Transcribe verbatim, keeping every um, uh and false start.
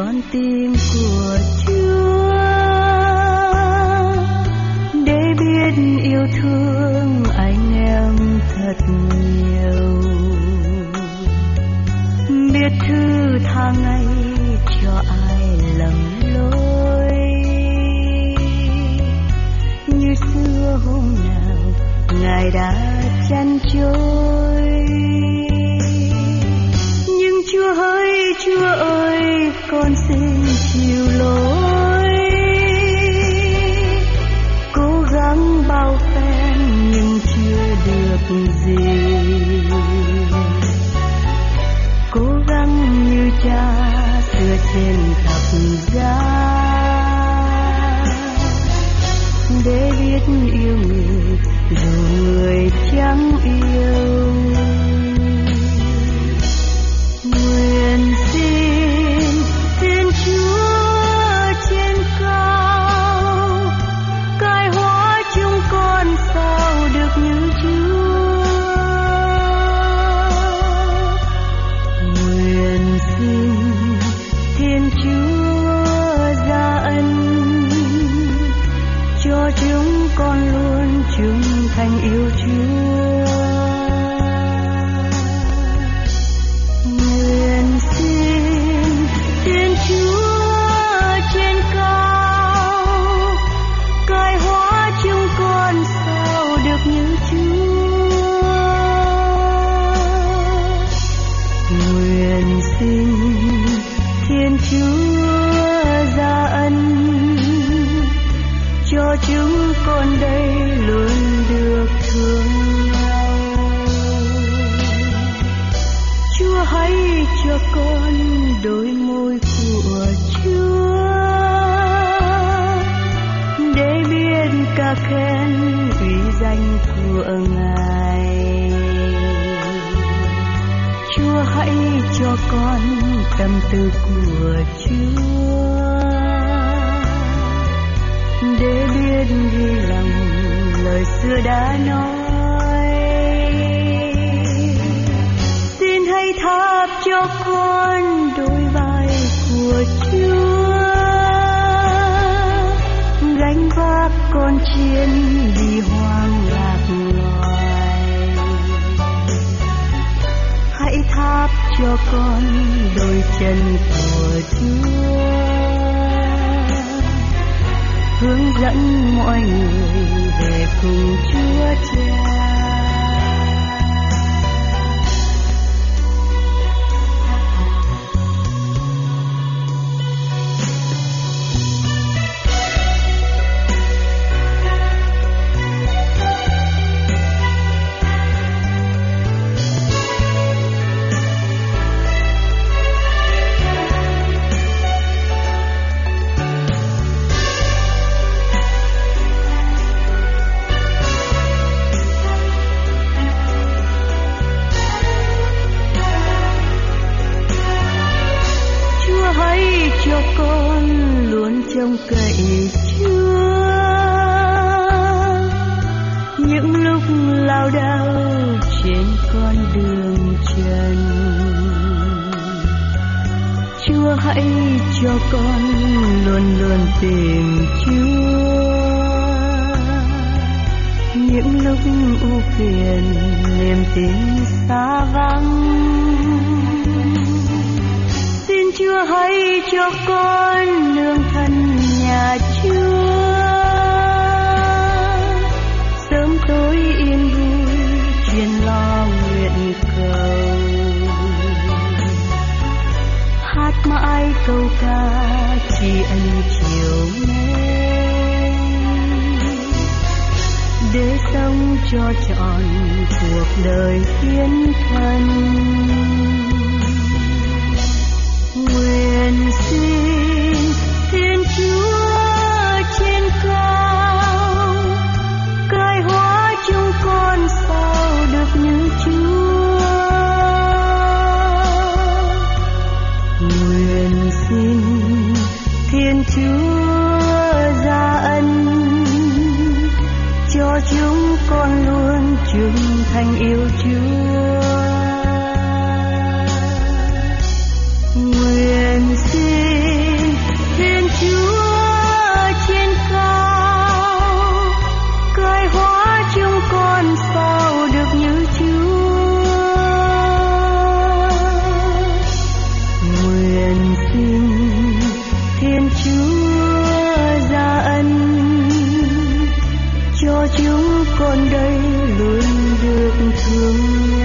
con tim của Chúa, để biết yêu thương anh em thật nhiều, biết thứ tha ngay cho ai lầm lỗi. Như xưa hôm nào Ngài đã chăn trôi, nhưng Chúa ơi, Chúa ơi, con xin chịu lỗi. Cố gắng bao phen nhưng chưa được gì, cố gắng như cha xưa trên thập giá, để biết yêu người dù người chẳng yêu. Nguyện xin Thiên Chúa trên cao cai hóa chúng con sao được như Chúa. Nguyện xin Thiên Chúa ra ân cho chúng con luôn trung thành yêu Chúa. Nguyện xin Thiên Chúa trên cao cai hóa chúng con sao được như Chúa. Nguyện xin Thiên Chúa ra ân cho chúng con đây luôn được thương nhau. Chúa hãy cho con đôi môi của Chúa, để biết ca khen uy danh của Ngài. Chúa hãy cho con tâm tư của Chúa, để biết ghi lòng lời xưa đã nói. Xin hãy thắp cho con đôi vai của Chúa, gánh vác con chiên đi hoang lạc loài. Hãy thắp cho con đôi chân của Chúa, hướng dẫn mọi người về cùng Chúa Cha. Cho con luôn trông cậy Chúa, những lúc lao đao trên con đường trần. Chúa hãy cho con luôn luôn tìm Chúa, những lúc ưu phiền niềm tin xa vắng. Chúa hãy cho con nương thân nhà Chúa, sớm tối yên vui chuyên lo nguyện cầu. Hát mãi câu ca tri ân chiều nay, để sống cho trọn cuộc đời hiến thân. Nguyện xin Thiên Chúa trên cao cai hóa chúng con sao được như Chúa. Nguyện xin Thiên Chúa ra ân cho chúng con luôn trung thành yêu Chúa. Nguyện xin con đây luôn được thương.